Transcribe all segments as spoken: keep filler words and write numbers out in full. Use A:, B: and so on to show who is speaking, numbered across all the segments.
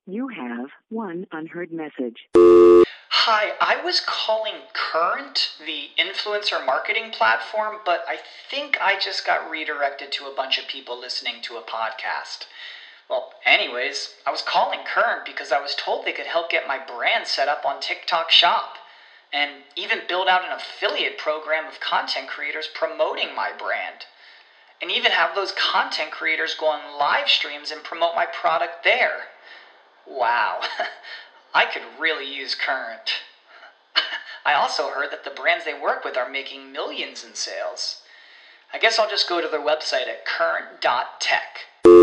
A: You have one unheard message.
B: Hi, I was calling Current, the influencer marketing platform, but I think I just got redirected to a bunch of people listening to a podcast. Well, anyways, I was calling Current because I was told they could help get my brand set up on TikTok Shop and even build out an affiliate program of content creators promoting my brand. And even have those content creators go on live streams and promote my product there. Wow, I could really use Current. I also heard that the brands they work with are making millions in sales. I guess I'll just go to their website at current dot tech.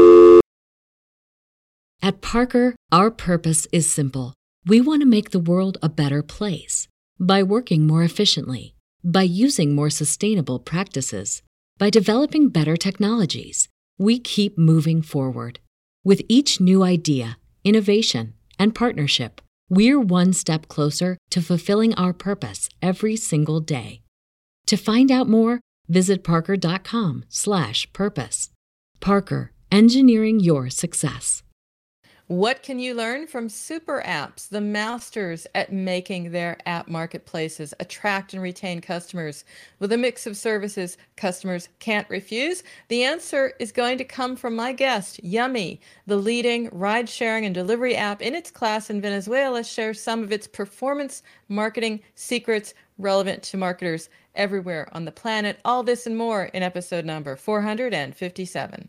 C: At Parker, our purpose is simple. We want to make the world a better place by working more efficiently, by using more sustainable practices, by developing better technologies. We keep moving forward. With each new idea, innovation, and partnership, we're one step closer to fulfilling our purpose every single day. To find out more, visit parker.com slash purpose. Parker, engineering your success.
D: What can you learn from super apps, the masters at making their app marketplaces attract and retain customers with a mix of services customers can't refuse? The answer is going to come from my guest, Yummy, the leading ride-sharing and delivery app in its class in Venezuela, shares some of its performance marketing secrets relevant to marketers everywhere on the planet. All this and more in episode number four hundred fifty-seven.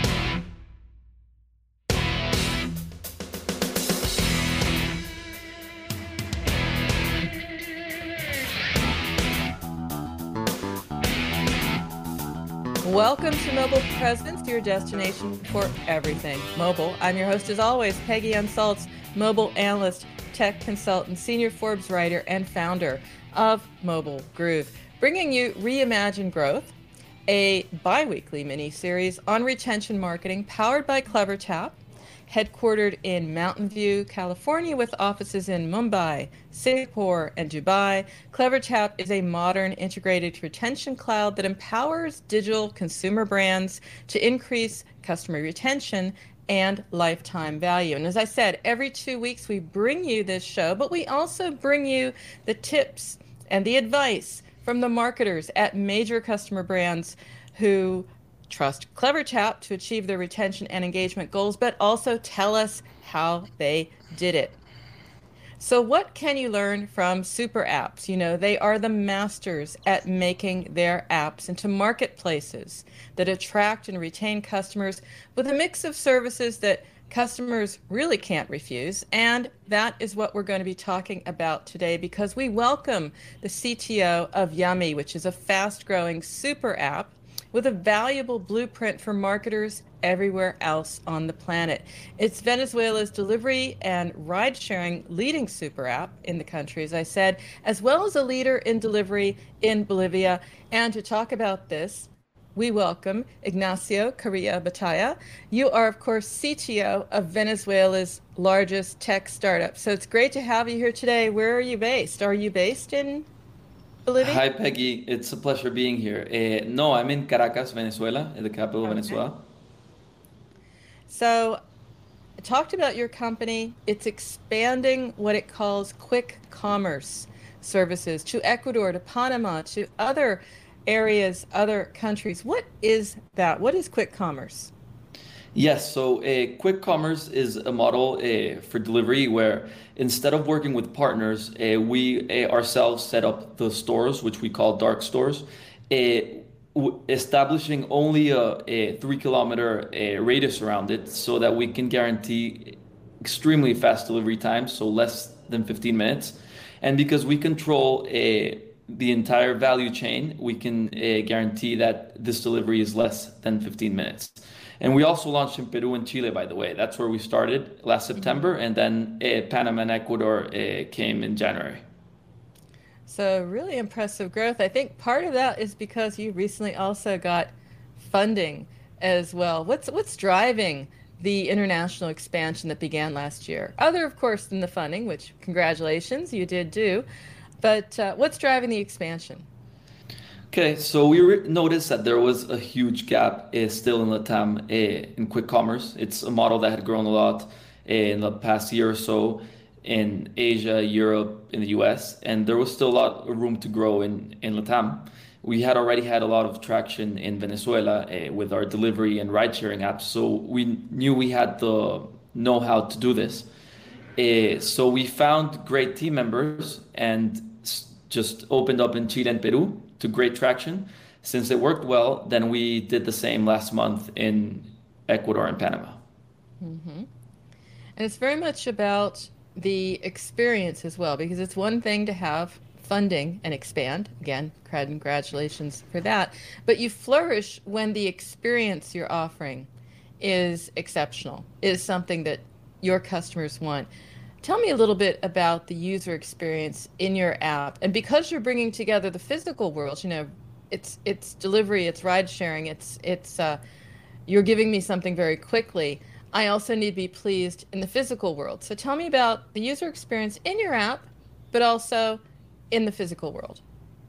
D: Welcome to Mobile Presence, your destination for everything mobile. I'm your host, as always, Peggy Unsaltz, mobile analyst, tech consultant, senior Forbes writer, and founder of Mobile Groove, bringing you Reimagine Growth, a bi-weekly mini-series on retention marketing powered by CleverTap, headquartered in Mountain View, California, with offices in Mumbai, Singapore, and Dubai. CleverTap is a modern integrated retention cloud that empowers digital consumer brands to increase customer retention and lifetime value. And as I said, every two weeks we bring you this show, but we also bring you the tips and the advice from the marketers at major customer brands who trust CleverTap to achieve their retention and engagement goals, but also tell us how they did it. So what can you learn from super apps? You know, they are the masters at making their apps into marketplaces that attract and retain customers with a mix of services that customers really can't refuse. And that is what we're going to be talking about today, because we welcome the C T O of Yummy, which is a fast-growing super app with a valuable blueprint for marketers everywhere else on the planet. It's Venezuela's delivery and ride-sharing leading super app in the country, as I said, as well as a leader in delivery in Bolivia. And to talk about this, we welcome Ignacio Carrillo Batalla. You are, of course, C T O of Venezuela's largest tech startup. So it's great to have you here today. Where are you based? Are you based in Bolivia?
E: Hi, Peggy. It's a pleasure being here. Uh, no, I'm in Caracas, Venezuela, the capital of
D: Okay.
E: Venezuela.
D: So I talked about your company. It's expanding what it calls quick commerce services to Ecuador, to Panama, to other areas, other countries. What is that? What is quick commerce?
E: Yes, so uh, quick commerce is a model uh, for delivery where instead of working with partners, uh, we uh, ourselves set up the stores, which we call dark stores, uh, w- establishing only a, a three kilometer uh, radius around it so that we can guarantee extremely fast delivery times, so less than fifteen minutes. And because we control uh, the entire value chain, we can uh, guarantee that this delivery is less than fifteen minutes. And we also launched in Peru and Chile, by the way. That's where we started last September, and then uh, Panama and Ecuador uh, came in January.
D: So really impressive growth. I think part of that is because you recently also got funding as well. What's what's driving the international expansion that began last year? Other, of course, than the funding, which congratulations, you did do. But uh, what's driving the expansion?
E: Okay, so we re- noticed that there was a huge gap uh, still in LATAM uh, in quick commerce. It's a model that had grown a lot in the past year or so in Asia, Europe, in the U S, and there was still a lot of room to grow in, in LATAM. We had already had a lot of traction in Venezuela uh, with our delivery and ride sharing apps, so we knew we had the know how to do this. Uh, so we found great team members and s- just opened up in Chile and Peru to great traction. Since it worked well, then we did the same last month in Ecuador and Panama.
D: Mm-hmm. And it's very much about the experience as well, because it's one thing to have funding and expand. Again, congratulations for that. But you flourish when the experience you're offering is exceptional, is something that your customers want. Tell me a little bit about the user experience in your app. And because you're bringing together the physical world, you know, it's it's delivery, it's ride sharing, it's it's uh, you're giving me something very quickly. I also need to be pleased in the physical world. So tell me about the user experience in your app, but also in the physical world.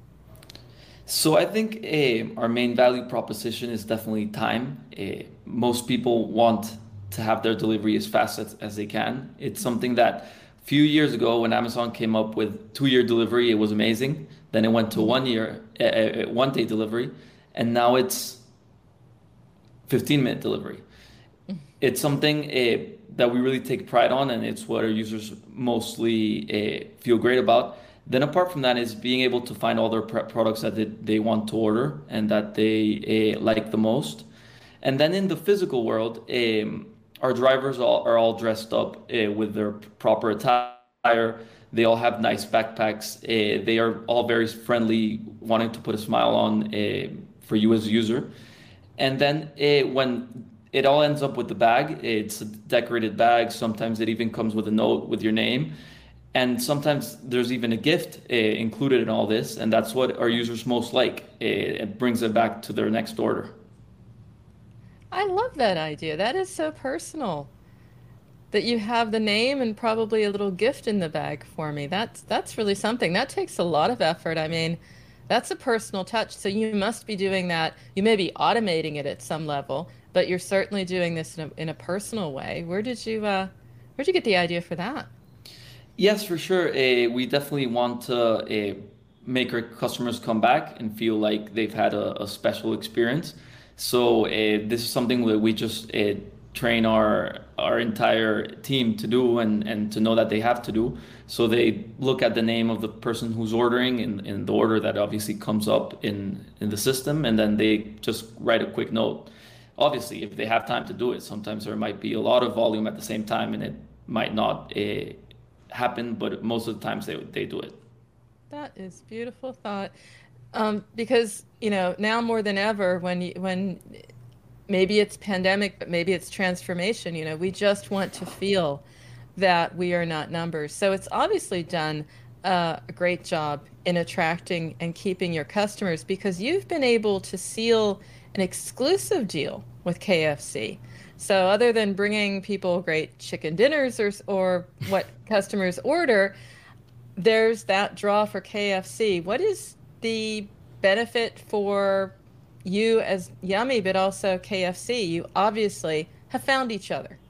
E: So I think uh, our main value proposition is definitely time. Uh, most people want to have their delivery as fast as, as they can. It's something that a few years ago when Amazon came up with two-year delivery, it was amazing. Then it went to one year, uh, uh, one day delivery, and now it's fifteen minute delivery. It's something uh, that we really take pride on, and it's what our users mostly uh, feel great about. Then apart from that is being able to find all their pr- products that they, they want to order and that they uh, like the most. And then in the physical world, um, our drivers all, are all dressed up uh, with their proper attire. They all have nice backpacks. Uh, they are all very friendly, wanting to put a smile on uh, for you as a user. And then uh, when it all ends up with the bag, it's a decorated bag. Sometimes it even comes with a note with your name. And sometimes there's even a gift uh, included in all this. And that's what our users most like. Uh, it brings it back to their next order.
D: I love that idea. That is so personal. That you have the name and probably a little gift in the bag for me. That's that's really something. That takes a lot of effort. I mean, that's a personal touch. So you must be doing that. You may be automating it at some level, but you're certainly doing this in a, in a personal way. Where did you uh, where'd you get the idea for that?
E: Yes, for sure. Uh, we definitely want to uh, make our customers come back and feel like they've had a, a special experience. So uh, this is something that we just uh, train our our entire team to do and, and to know that they have to do. So they look at the name of the person who's ordering in, in the order that obviously comes up in, in the system, and then they just write a quick note. Obviously, if they have time to do it, sometimes there might be a lot of volume at the same time and it might not uh, happen, but most of the times they they do it.
D: That is beautiful thought. Um, because, you know, now more than ever, when you, when maybe it's pandemic, but maybe it's transformation, you know, we just want to feel that we are not numbers. So it's obviously done uh, a great job in attracting and keeping your customers, because you've been able to seal an exclusive deal with K F C. So other than bringing people great chicken dinners or or what customers order, there's that draw for K F C. What is the benefit for you as Yummy, but also K F C? You obviously have found each other.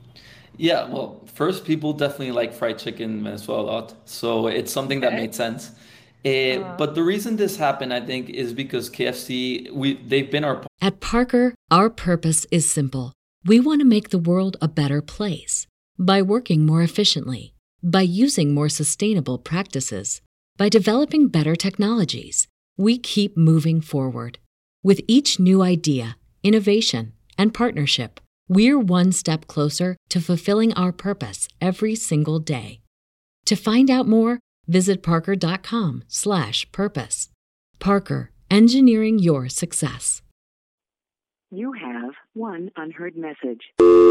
E: Yeah, well, first, people definitely like fried chicken in Venezuela a lot. So it's something that
D: Okay.
E: made sense. Uh,
D: Uh,
E: but the reason this happened, I think, is because K F C, we they've been our
C: At Parker, our purpose is simple. We want to make the world a better place by working more efficiently, by using more sustainable practices, by developing better technologies. We keep moving forward. With each new idea, innovation, and partnership, we're one step closer to fulfilling our purpose every single day. To find out more, visit parker.com slash purpose. Parker, engineering your success.
A: You have one unheard message.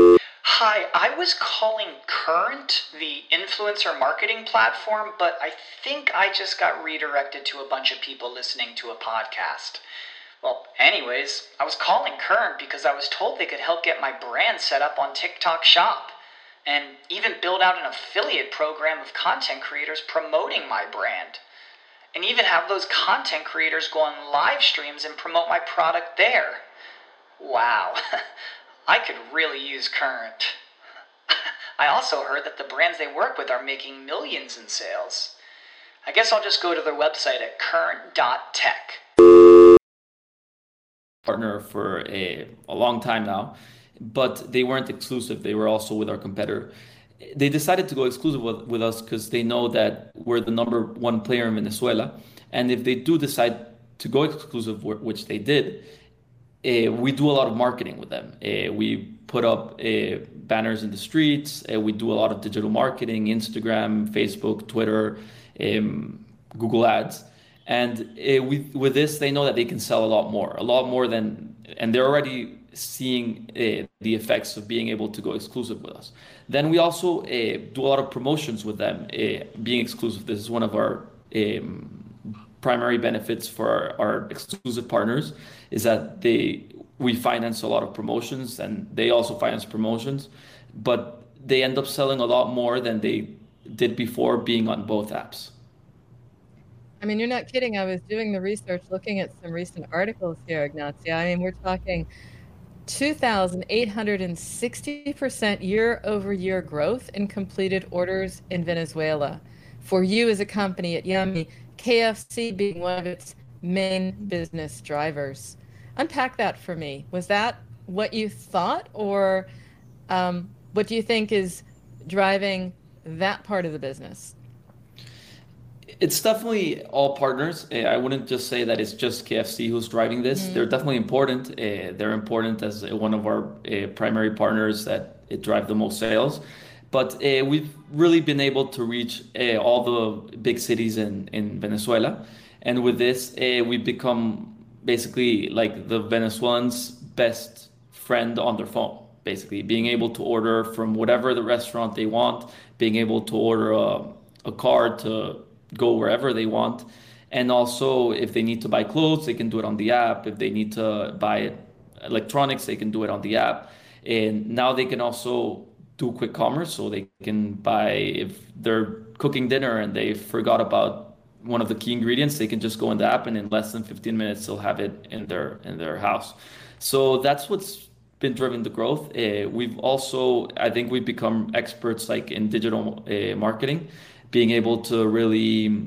B: Hi, I was calling Current, the influencer marketing platform, but I think I just got redirected to a bunch of people listening to a podcast. Well, anyways, I was calling Current because I was told they could help get my brand set up on TikTok Shop and even build out an affiliate program of content creators promoting my brand. And even have those content creators go on live streams and promote my product there. Wow, I could really use Current. I also heard that the brands they work with are making millions in sales. I guess I'll just go to their website at current dot tech.
E: Partner for a, a long time now, but they weren't exclusive. They were also with our competitor. They decided to go exclusive with, with us because they know that we're the number one player in Venezuela. And if they do decide to go exclusive, which they did, uh, we do a lot of marketing with them. Uh, we put up uh, banners in the streets. Uh, we do a lot of digital marketing, Instagram, Facebook, Twitter, um, Google Ads. And uh, we, with this, they know that they can sell a lot more, a lot more than, and they're already seeing uh, the effects of being able to go exclusive with us. Then we also uh, do a lot of promotions with them, uh, being exclusive. This is one of our um, primary benefits for our, our exclusive partners, is that they we finance a lot of promotions, and they also finance promotions, but they end up selling a lot more than they did before being on both apps.
D: I mean, you're not kidding. I was doing the research, looking at some recent articles here, Ignacio. I mean, we're talking two thousand eight hundred sixty percent year-over-year growth in completed orders in Venezuela. For you as a company at Yummy, K F C being one of its main business drivers. Unpack that for me. Was that what you thought, or um, what do you think is driving that part of the business?
E: It's definitely all partners. Uh, I wouldn't just say that it's just K F C who's driving this. Mm-hmm. They're definitely important. Uh, they're important as one of our uh, primary partners that it drive the most sales. But uh, we've really been able to reach uh, all the big cities in, in Venezuela. And with this, uh, we've become basically like the Venezuelans' best friend on their phone. Basically, being able to order from whatever the restaurant they want, being able to order a, a car to go wherever they want. And also, if they need to buy clothes, they can do it on the app. If they need to buy electronics, they can do it on the app. And now they can also do quick commerce, so they can buy, if they're cooking dinner and they forgot about one of the key ingredients, they can just go in the app, and in less than fifteen minutes they'll have it in their in their house. So that's what's been driven the growth. Uh, we've also, I think we've become experts like in digital uh, marketing, being able to really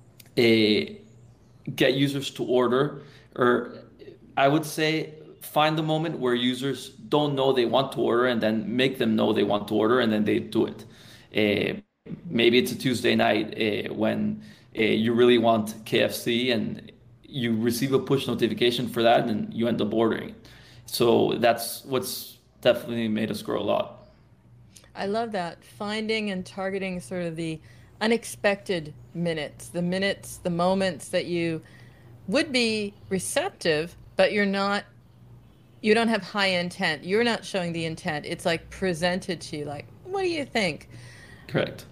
E: uh, get users to order, or I would say find the moment where users don't know they want to order, and then make them know they want to order, and then they do it. Uh, maybe it's a Tuesday night uh, when uh, you really want K F C, and you receive a push notification for that, and you end up ordering. So that's what's definitely made us grow a lot.
D: I love that. Finding and targeting sort of the unexpected minutes, the minutes, the moments that you would be receptive, but you're not, you don't have high intent. You're not showing the intent. It's like presented to you like, what do you think?
E: Correct.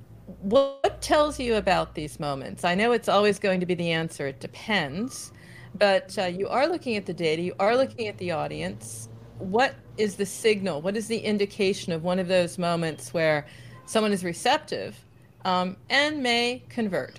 D: What tells you about these moments? I know it's always going to be the answer. It depends. But uh, you are looking at the data. You are looking at the audience. What is the signal? What is the indication of one of those moments where someone is receptive um, and may convert?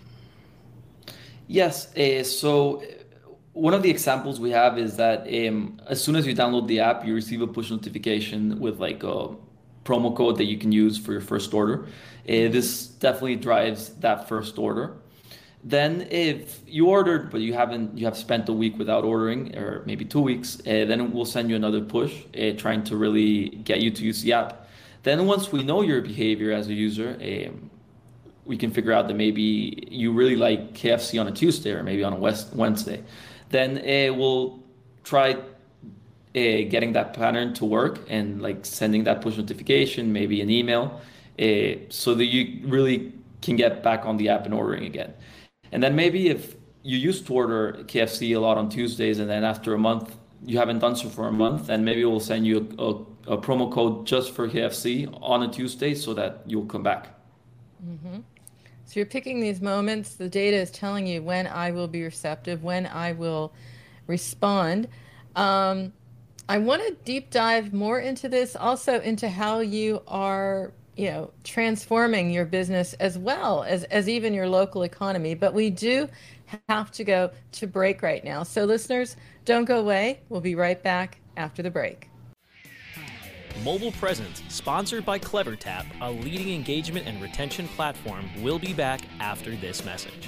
E: Yes. Uh, so one of the examples we have is that um, as soon as you download the app, you receive a push notification with like a promo code that you can use for your first order. Uh, this definitely drives that first order. Then if you ordered, but you haven't, you have spent a week without ordering, or maybe two weeks, uh, then we'll send you another push uh, trying to really get you to use the app. Then once we know your behavior as a user, um, we can figure out that maybe you really like K F C on a Tuesday or maybe on a West Wednesday. Then uh, we'll try uh, getting that pattern to work and like sending that push notification, maybe an email, uh, so that you really can get back on the app and ordering again. And then maybe if you used to order K F C a lot on Tuesdays, and then after a month, you haven't done so for a month, then maybe we'll send you a, a, a promo code just for K F C on a Tuesday so that you'll come back.
D: Mm-hmm. So you're picking these moments. The data is telling you when I will be receptive, when I will respond. Um, I want to deep dive more into this, also into how you are you know, transforming your business as well as, as even your local economy. But we do have to go to break right now. So listeners, don't go away. We'll be right back after the break.
F: Mobile Presence, sponsored by CleverTap, a leading engagement and retention platform, will be back after this message.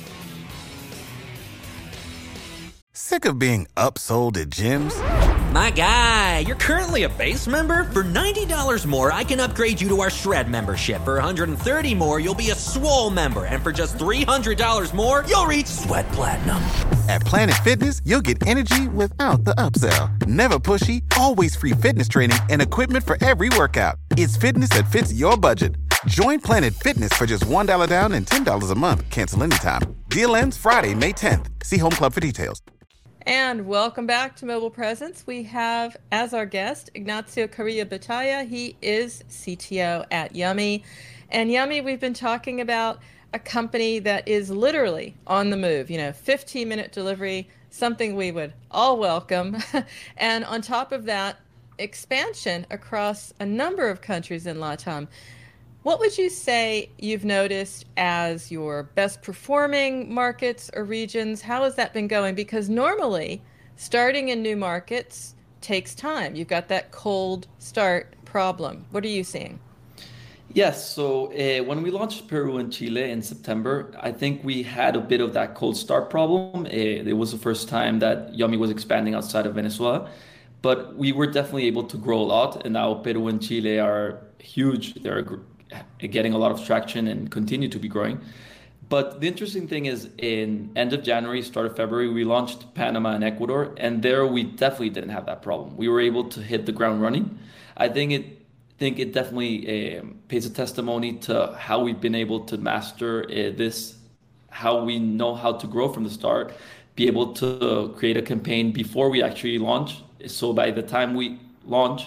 G: Sick of being upsold at gyms?
H: My guy, you're currently a base member? For ninety dollars more, I can upgrade you to our Shred membership. For one hundred thirty dollars more, you'll be a Swole member. And for just three hundred dollars more, you'll reach Sweat Platinum.
G: At Planet Fitness, you'll get energy without the upsell. Never pushy, always free fitness training and equipment for every workout. It's fitness that fits your budget. Join Planet Fitness for just one dollar down and ten dollars a month. Cancel anytime. Deal ends Friday, May tenth. See Home Club for details.
D: And welcome back to Mobile Presence. We have as our guest Ignacio Carrillo Batalla. He is C T O at Yummy. And Yummy, we've been talking about a company that is literally on the move, you know, fifteen minute delivery, something we would all welcome. And on top of that, expansion across a number of countries in LATAM. What would you say you've noticed as your best performing markets or regions? How has that been going? Because normally starting in new markets takes time. You've got that cold start problem. What are you seeing?
E: Yes, so uh, when we launched Peru and Chile in September, I think we had a bit of that cold start problem. Uh, it was the first time that Yummy was expanding outside of Venezuela, but we were definitely able to grow a lot. And now Peru and Chile are huge. They're getting a lot of traction and continue to be growing. But the interesting thing is in end of January, start of February, we launched Panama and Ecuador, and there we definitely didn't have that problem. We were able to hit the ground running. I think it think it definitely uh, pays a testimony to how we've been able to master uh, this, how we know how to grow from the start, be able to create a campaign before we actually launch. So by the time we launch,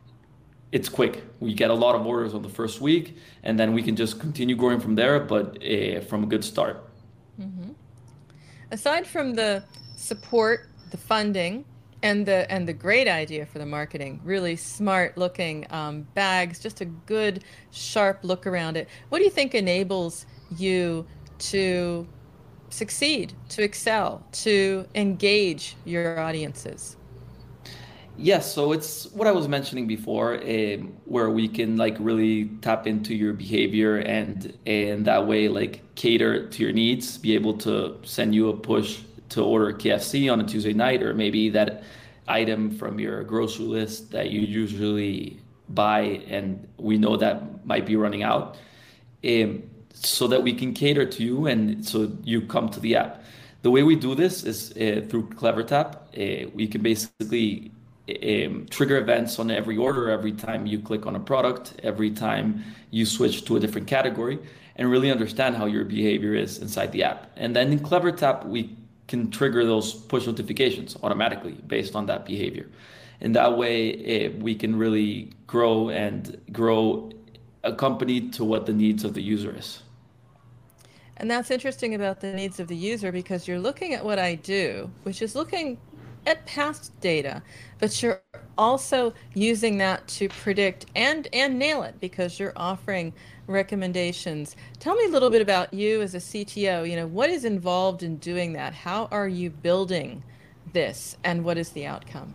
E: it's quick. We get a lot of orders on the first week, and then we can just continue growing from there, but uh, from a good start.
D: Mm-hmm. Aside from the support, the funding, and the and the great idea for the marketing, really smart looking um, bags, just a good, sharp look around it. What do you think enables you to succeed, to excel, to engage your audiences?
E: Yes, so it's what I was mentioning before, um, where we can like really tap into your behavior and and that way like cater to your needs, be able to send you a push to order K F C on a Tuesday night, or maybe that item from your grocery list that you usually buy and we know that might be running out, um, so that we can cater to you and so you come to the app. The way we do this is uh, through CleverTap. Uh, we can basically um, trigger events on every order, every time you click on a product, every time you switch to a different category, and really understand how your behavior is inside the app. And then in CleverTap, we can trigger those push notifications automatically based on that behavior. And that way, uh, we can really grow and grow a company to what the needs of the user is.
D: And that's interesting about the needs of the user, because you're looking at what I do, which is looking at past data, but you're also using that to predict and and nail it, because you're offering recommendations. Tell me a little bit about you as a C T O. You know, what is involved in doing that? How are you building this, and what is the outcome?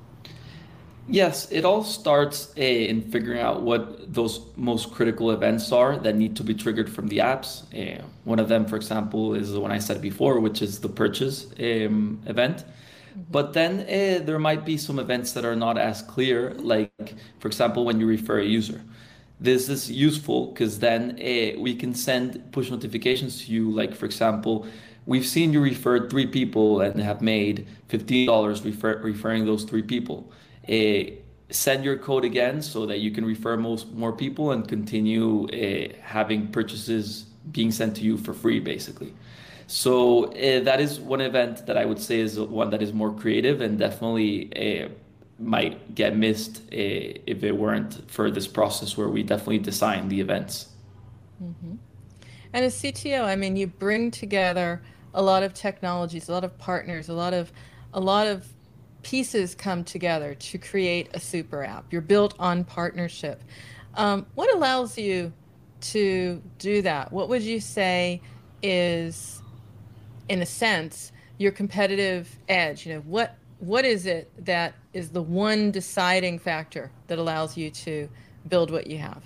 E: Yes, it all starts uh, in figuring out what those most critical events are that need to be triggered from the apps. Uh, one of them, for example, is the one I said before, which is the purchase um, event. But then uh, there might be some events that are not as clear, like, for example, when you refer a user. This is useful because then uh, we can send push notifications to you. Like, for example, we've seen you refer three people and have made fifteen dollars refer- referring those three people. Uh, send your code again so that you can refer most more people and continue uh, having purchases being sent to you for free, basically. So uh, that is one event that I would say is one that is more creative and definitely uh, might get missed uh, if it weren't for this process where we definitely design the events.
D: Mm-hmm. And as C T O, I mean, you bring together a lot of technologies, a lot of partners, a lot of a lot of pieces come together to create a super app. You're built on partnership. Um, what allows you to do that? What would you say is, in a sense, your competitive edge? You know, what what is it that is the one deciding factor that allows you to build what you have?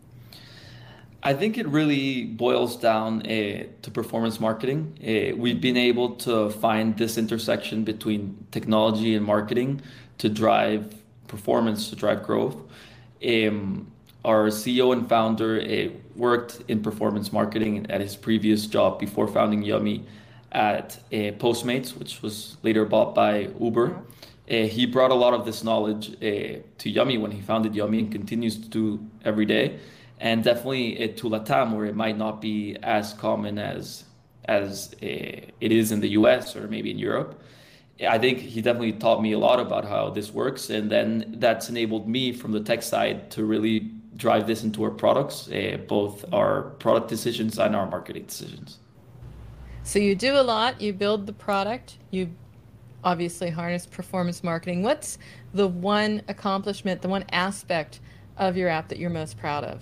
E: I think it really boils down uh, to performance marketing. Uh, we've been able to find this intersection between technology and marketing to drive performance, to drive growth. Um, our C E O and founder uh, worked in performance marketing at his previous job before founding Yummy at uh, Postmates, which was later bought by Uber. Uh, he brought a lot of this knowledge uh, to Yummy when he founded Yummy and continues to do every day. And definitely uh, to Latam, where it might not be as common as as uh, it is in the U S or maybe in Europe. I think he definitely taught me a lot about how this works, and then that's enabled me from the tech side to really drive this into our products, uh, both our product decisions and our marketing decisions.
D: So you do a lot, you build the product, you obviously harness performance marketing. What's the one accomplishment, the one aspect of your app that you're most proud of?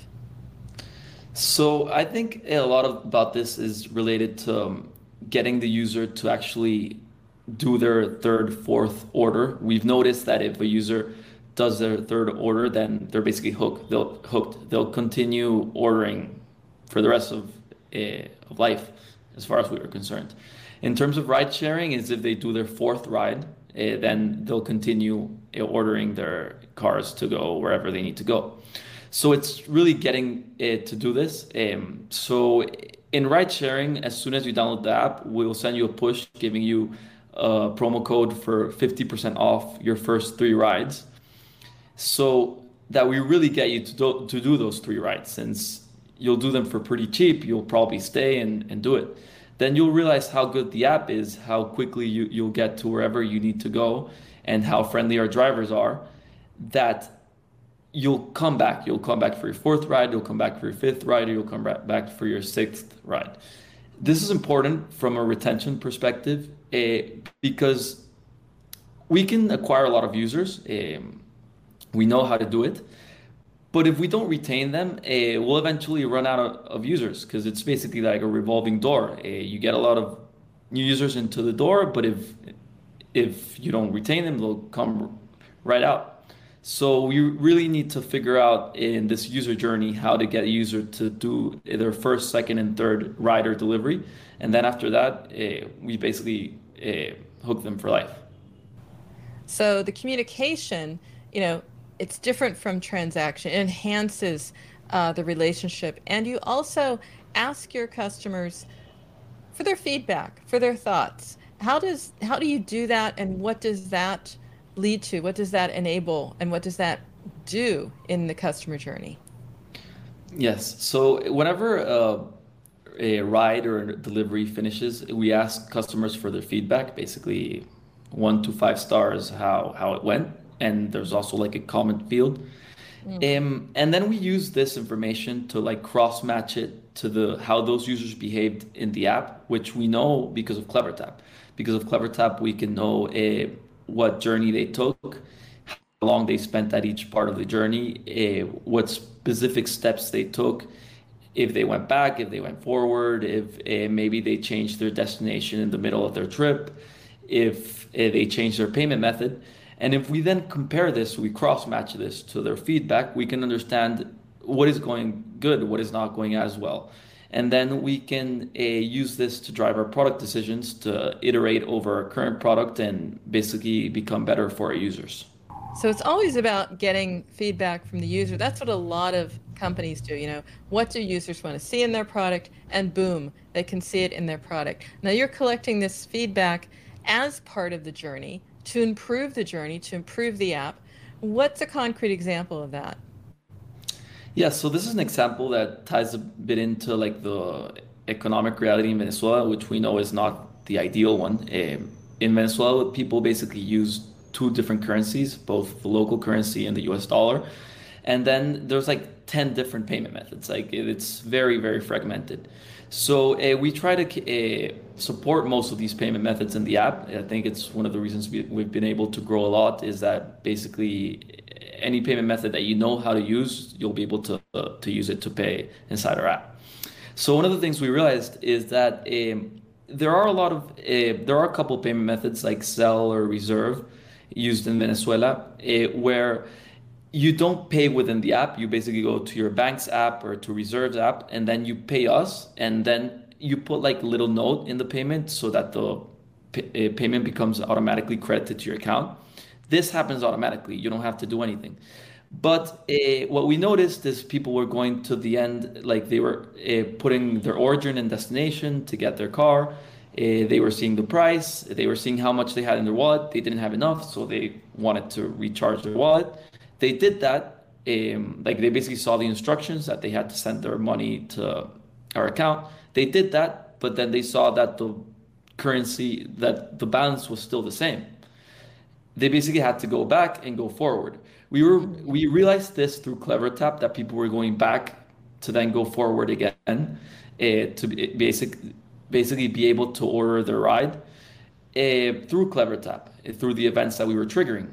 E: So I think a lot of, about this is related to um, getting the user to actually do their third, fourth order. We've noticed that if a user does their third order, then they're basically hooked. They'll hooked. They'll continue ordering for the rest of, uh, of life, as far as we are concerned. In terms of ride sharing, is if they do their fourth ride, uh, then they'll continue uh, ordering their cars to go wherever they need to go. So it's really getting it to do this. Um, so in ride sharing, as soon as you download the app, we'll send you a push giving you a promo code for fifty percent off your first three rides. So that we really get you to do, to do those three rides. Since you'll do them for pretty cheap, you'll probably stay and, and do it. Then you'll realize how good the app is, how quickly you, you'll get to wherever you need to go, and how friendly our drivers are, that you'll come back. You'll come back for your fourth ride, you'll come back for your fifth ride, or you'll come back for your sixth ride. This is important from a retention perspective uh, because we can acquire a lot of users. Um, we know how to do it. But if we don't retain them, uh, we'll eventually run out of, of users because it's basically like a revolving door. Uh, you get a lot of new users into the door, but if if you don't retain them, they'll come right out. So we really need to figure out in this user journey how to get a user to do their first, second, and third ride or delivery. And then after that, uh, we basically uh, hook them for life.
D: So the communication, you know, it's different from transaction. It enhances uh, the relationship. And you also ask your customers for their feedback, for their thoughts. How does how do you do that, and what does that lead to? What does that enable, and what does that do in the customer journey?
E: Yes. So whenever uh, a ride or a delivery finishes, we ask customers for their feedback, basically one to five stars, how, how it went. And there's also like a comment field. Mm. Um, and then we use this information to like cross match it to the how those users behaved in the app, which we know because of CleverTap. Because of CleverTap, we can know uh, what journey they took, how long they spent at each part of the journey, uh, what specific steps they took, if they went back, if they went forward, if uh, maybe they changed their destination in the middle of their trip, if uh, they changed their payment method. And if we then compare this, we cross-match this to their feedback, we can understand what is going good, what is not going as well. And then we can uh, use this to drive our product decisions, to iterate over our current product and basically become better for our users.
D: So it's always about getting feedback from the user. That's what a lot of companies do. You know, what do users want to see in their product? And boom, they can see it in their product. Now you're collecting this feedback as part of the journey to improve the journey, to improve the app. What's a concrete example of that?
E: Yeah, so this is an example that ties a bit into like the economic reality in Venezuela, which we know is not the ideal one. Um, in Venezuela, people basically use two different currencies, both the local currency and the U S dollar. And then there's like ten different payment methods. Like it's very, very fragmented. So uh, we try to uh, support most of these payment methods in the app. I think it's one of the reasons we, we've been able to grow a lot is that basically any payment method that you know how to use, you'll be able to, uh, to use it to pay inside our app. So one of the things we realized is that um, there are a lot of uh, there are a couple payment methods like Zelle or Reserve used in Venezuela, uh, where you don't pay within the app. You basically go to your bank's app or to Reserve's app, and then you pay us, and then you put like a little note in the payment so that the p- uh, payment becomes automatically credited to your account. This happens automatically. You don't have to do anything. But uh, what we noticed is people were going to the end, like they were uh, putting their origin and destination to get their car. Uh, they were seeing the price. They were seeing how much they had in their wallet. They didn't have enough, so they wanted to recharge their wallet. They did that. Um, like they basically saw the instructions that they had to send their money to our account. They did that, but then they saw that the currency, that the balance was still the same. They basically had to go back and go forward. We were we realized this through CleverTap, that people were going back to then go forward again, uh, to be, basic basically be able to order their ride uh, through CleverTap, uh, through the events that we were triggering.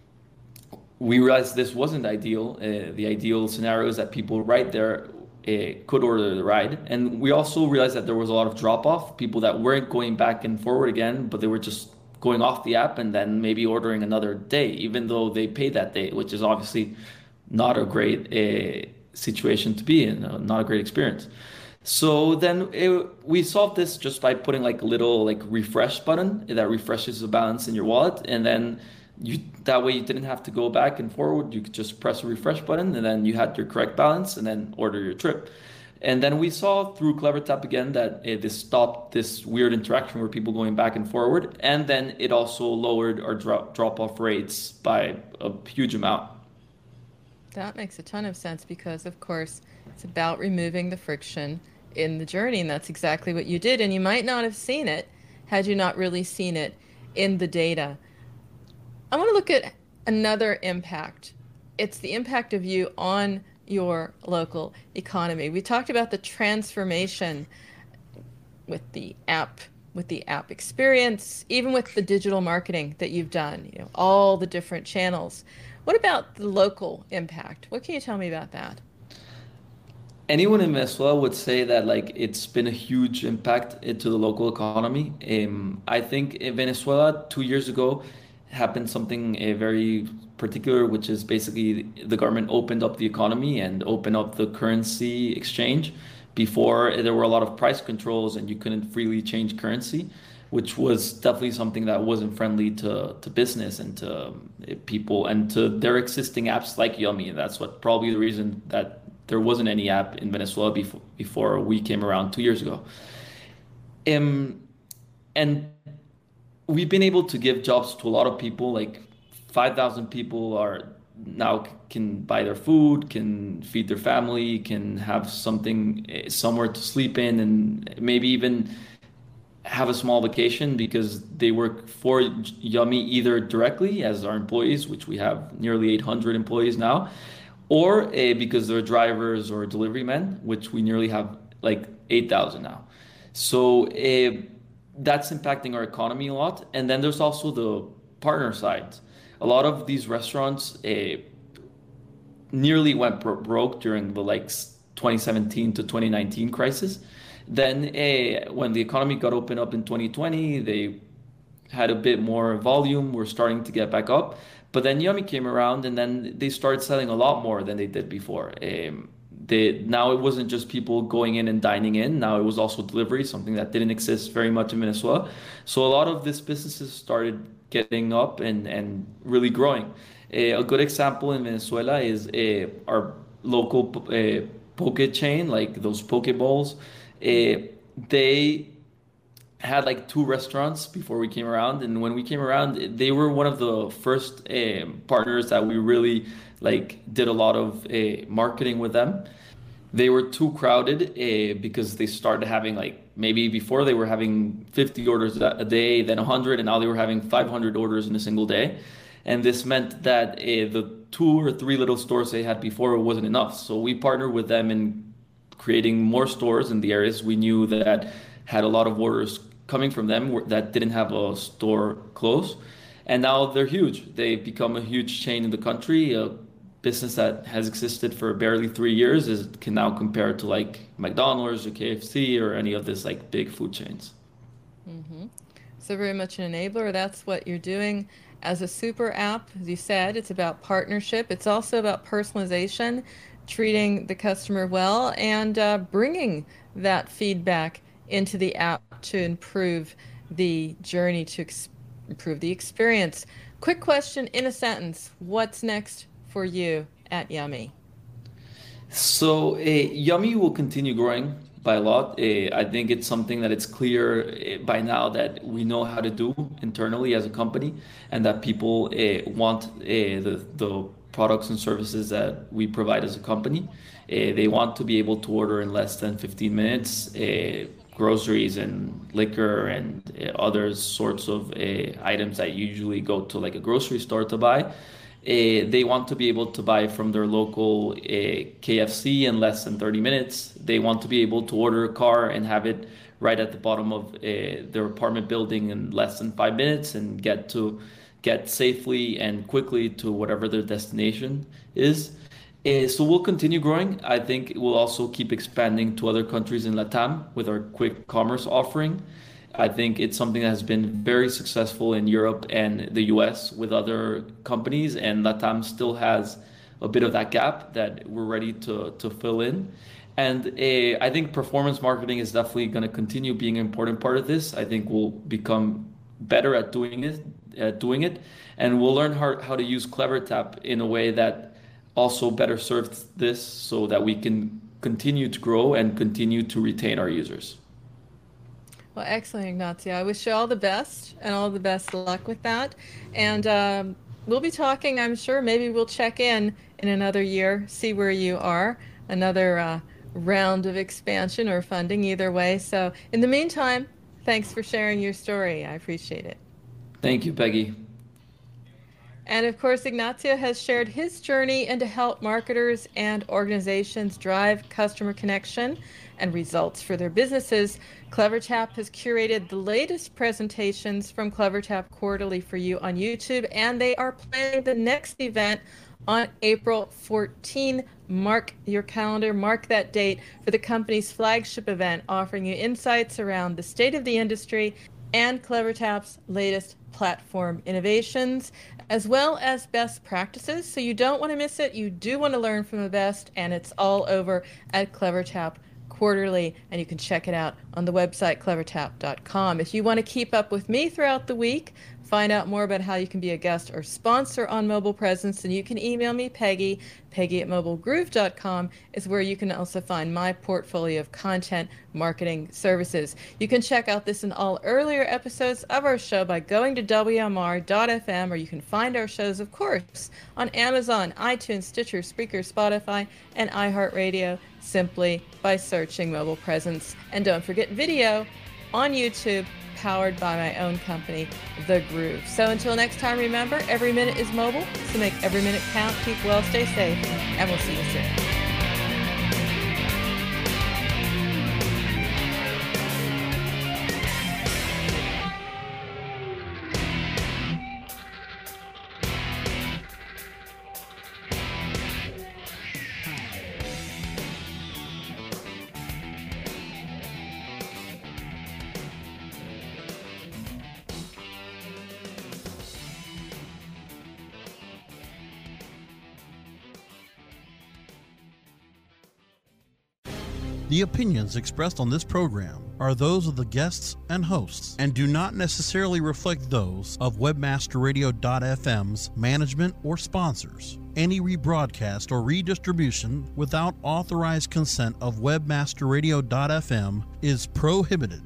E: We realized this wasn't ideal. Uh, the ideal scenario is that people right there uh, could order the ride, and we also realized that there was a lot of drop off, people that weren't going back and forward again, but they were just going off the app and then maybe ordering another day, even though they paid that day, which is obviously not a great uh, situation to be in, uh, not a great experience. So then it, we solved this just by putting like a little like refresh button that refreshes the balance in your wallet, and then you that way you didn't have to go back and forward. You could just press a refresh button, and then you had your correct balance, and then order your trip. And then we saw through CleverTap again that it this stopped this weird interaction where people going back and forward. And then it also lowered our drop, drop-off rates by a huge amount.
D: That makes a ton of sense because, of course, it's about removing the friction in the journey. And that's exactly what you did. And you might not have seen it had you not really seen it in the data. I want to look at another impact. It's the impact of you on your local economy. We talked about the transformation with the app, with the app experience, even with the digital marketing that you've done, you know, all the different channels. What about the local impact? What can you tell me about that?
E: Anyone in Venezuela would say that like it's been a huge impact into the local economy. Um, I think in Venezuela two years ago happened something uh, very particular, which is basically the government opened up the economy and opened up the currency exchange. Before, there were a lot of price controls and you couldn't freely change currency, which was definitely something that wasn't friendly to, to business and to um, people and to their existing apps like Yummy. And that's what probably the reason that there wasn't any app in Venezuela before, before we came around two years ago. Um, and we've been able to give jobs to a lot of people. Like five thousand people are now can buy their food, can feed their family, can have something somewhere to sleep in, and maybe even have a small vacation because they work for Yummy either directly as our employees, which we have nearly eight hundred employees now, or uh, because they're drivers or delivery men, which we nearly have like eight thousand now. So uh, that's impacting our economy a lot. And then there's also the partner side. A lot of these restaurants uh, nearly went bro- broke during the like twenty seventeen to twenty nineteen crisis. Then uh, when the economy got opened up in twenty twenty, they had a bit more volume. We're starting to get back up. But then Yummy came around and then they started selling a lot more than they did before. Um, they, now it wasn't just people going in and dining in. Now it was also delivery, something that didn't exist very much in Venezuela. So a lot of these businesses started getting up and, and really growing. Uh, a good example in Venezuela is uh, our local uh, poke chain, like those poke bowls. Uh, they had like two restaurants before we came around, and when we came around, they were one of the first uh, partners that we really like did a lot of uh, marketing with them. They were too crowded uh, because they started having like maybe before they were having fifty orders a day, then one hundred, and now they were having five hundred orders in a single day. And this meant that uh, the two or three little stores they had before wasn't enough. So we partnered with them in creating more stores in the areas we knew that had a lot of orders coming from them that didn't have a store close. And now they're huge. They've become a huge chain in the country. A business that has existed for barely three years is can now compare to like McDonald's or K F C or any of this like big food chains.
D: Mm-hmm. So very much an enabler. That's what you're doing as a super app. As you said, it's about partnership. It's also about personalization, treating the customer well, and uh, bringing that feedback into the app to improve the journey, to ex- improve the experience. Quick question in a sentence. What's next for you at Yummy?
E: So uh, Yummy will continue growing by a lot. Uh, I think it's something that it's clear uh, by now that we know how to do internally as a company, and that people uh, want uh, the, the products and services that we provide as a company. Uh, they want to be able to order in less than fifteen minutes, uh, groceries and liquor and uh, other sorts of uh, items that you usually go to like a grocery store to buy. Uh, they want to be able to buy from their local uh, K F C in less than thirty minutes. They want to be able to order a car and have it right at the bottom of uh, their apartment building in less than five minutes and get to get safely and quickly to whatever their destination is. Uh, so we'll continue growing. I think we'll also keep expanding to other countries in LATAM with our quick commerce offering. I think it's something that has been very successful in Europe and the U S with other companies, and LATAM still has a bit of that gap that we're ready to, to fill in. And uh, I think performance marketing is definitely going to continue being an important part of this. I think we'll become better at doing it, at doing it, and we'll learn how, how to use CleverTap in a way that also better serves this, so that we can continue to grow and continue to retain our users.
D: Well, excellent, Ignacio. I wish you all the best and all the best luck with that. And um, we'll be talking, I'm sure, maybe we'll check in in another year, see where you are, another uh, round of expansion or funding, either way. So in the meantime, thanks for sharing your story. I appreciate it.
E: Thank you, Peggy.
D: And of course, Ignacio has shared his journey into help marketers and organizations drive customer connection and results for their businesses. CleverTap has curated the latest presentations from CleverTap Quarterly for you on YouTube, and they are planning the next event on April fourteenth. Mark your calendar, mark that date for the company's flagship event, offering you insights around the state of the industry and CleverTap's latest platform innovations, as well as best practices. So you don't want to miss it. You do want to learn from the best, and it's all over at CleverTap Quarterly, and you can check it out on the website clever tap dot com. If you want to keep up with me throughout the week, find out more about how you can be a guest or sponsor on Mobile Presence, then you can email me, Peggy. Peggy at mobile groove dot com is where you can also find my portfolio of content marketing services. You can check out this and all earlier episodes of our show by going to W M R dot F M, or you can find our shows, of course, on Amazon, iTunes, Stitcher, Spreaker, Spotify, and iHeartRadio, simply by searching Mobile Presence. And don't forget video on YouTube, powered by my own company, The Groove. So until next time, remember, every minute is mobile, so make every minute count, keep well, stay safe, and we'll see you soon.
I: The opinions expressed on this program are those of the guests and hosts and do not necessarily reflect those of webmaster radio dot f m's management or sponsors. Any rebroadcast or redistribution without authorized consent of webmaster radio dot f m is prohibited.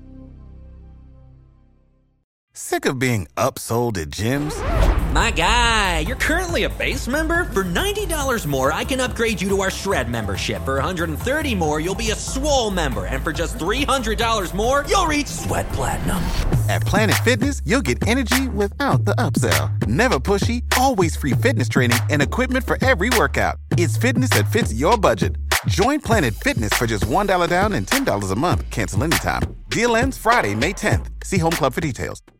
G: Sick of being upsold at gyms?
H: My guy, you're currently a base member? For ninety dollars more, I can upgrade you to our Shred membership. For one hundred thirty dollars more, you'll be a Swole member. And for just three hundred dollars more, you'll reach Sweat Platinum.
G: At Planet Fitness, you'll get energy without the upsell. Never pushy, always free fitness training and equipment for every workout. It's fitness that fits your budget. Join Planet Fitness for just one dollar down and ten dollars a month. Cancel anytime. Deal ends Friday, May tenth. See Home Club for details.